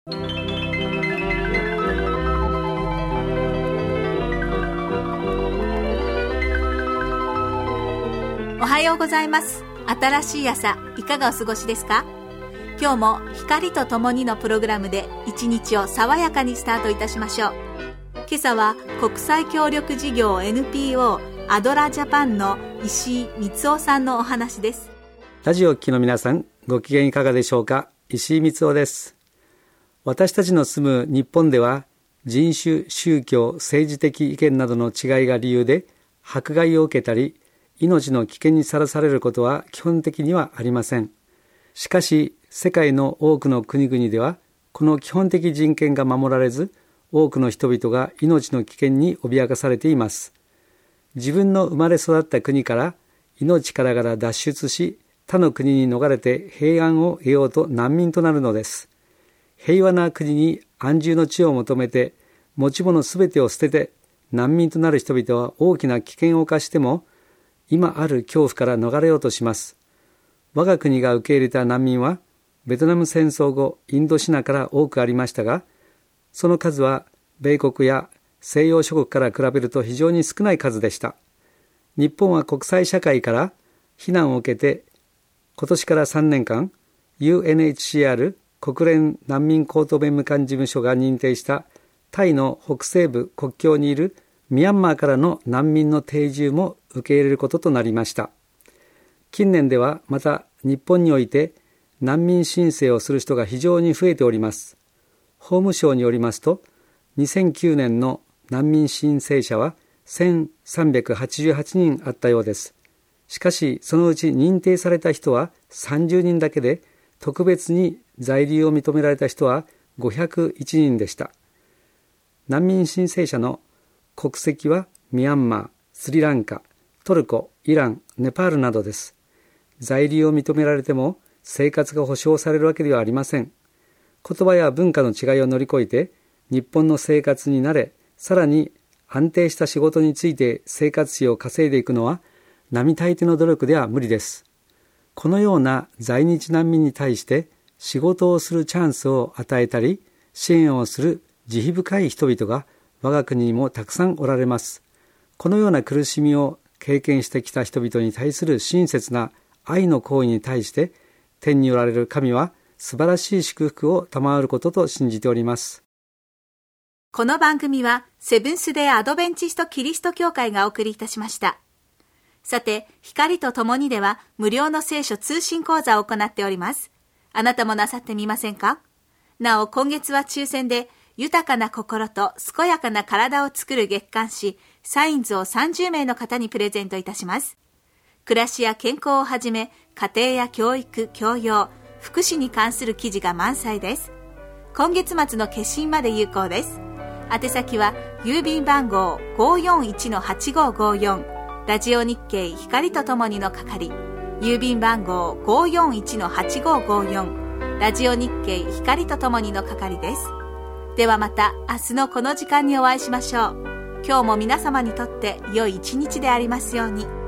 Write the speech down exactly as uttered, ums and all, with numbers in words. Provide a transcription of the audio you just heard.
おはようございます。新しい朝、いかがお過ごしですか？今日も光とともにのプログラムで一日を爽やかにスタートいたしましょう。今朝は国際協力事業 エヌピーオー アドラジャパンの石井光夫さんのお話です。 ラジオを聴きの皆さん、ご機嫌いかがでしょうか？石井光夫です。私たちの住む日本では人種、宗教、政治的意見などの違いが理由で迫害を受けたり命の危険にさらされることは基本的にはありません。しかし世界の多くの国々ではこの基本的人権が守られず、多くの人々が命の危険に脅かされています。自分の生まれ育った国から命からがら脱出し、他の国に逃れて平安を得ようと難民となるのです。平和な国に安住の地を求めて持ち物すべてを捨てて難民となる人々は大きな危険を冒しても今ある恐怖から逃れようとします。我が国が受け入れた難民はベトナム戦争後インドシナから多くありましたが、その数は米国や西洋諸国から比べると非常に少ない数でした。日本は国際社会から非難を受けて今年からさんねんかん ユーエヌエイチシーアール 国連難民高等弁務官事務所が認定したタイの北西部国境にいるミャンマーからの難民の定住も受け入れることとなりました。近年ではまた日本において難民申請をする人が非常に増えております。法務省によりますと、にせんきゅうねんの難民申請者はせんさんびゃくはちじゅうはちにんあったようです。しかしそのうち認定された人はさんじゅうにんだけで、特別に在留を認められた人はごひゃくいちにんでした。難民申請者の国籍はミャンマー、スリランカ、トルコ、イラン、ネパールなどです。在留を認められても生活が保障されるわけではありません。言葉や文化の違いを乗り越えて日本の生活に慣れ、さらに安定した仕事について生活費を稼いでいくのは並大抵の努力では無理です。このような在日難民に対して仕事をするチャンスを与えたり支援をする慈悲深い人々が我が国にもたくさんおられます。このような苦しみを経験してきた人々に対する親切な愛の行為に対して天におられる神は素晴らしい祝福を賜ることと信じております。 この番組はセブンスデーアドベンチストキリスト教会がお送りいたしました。さて、光とともにでは無料の聖書通信講座を行っております。あなたもなさってみませんか？なお、今月は抽選で豊かな心と健やかな体を作る月刊誌サインズをさんじゅうめいの方にプレゼントいたします。暮らしや健康をはじめ家庭や教育、教養、福祉に関する記事が満載です。今月末の決心まで有効です。宛先は郵便番号 ごーよんいちのはちごーごーよん ラジオ日経光とともにの係、郵便番号 ごーよんいちのはちごーごーよん ラジオ日経光とともにの係です。ではまた明日のこの時間にお会いしましょう。今日も皆様にとって良い一日でありますように。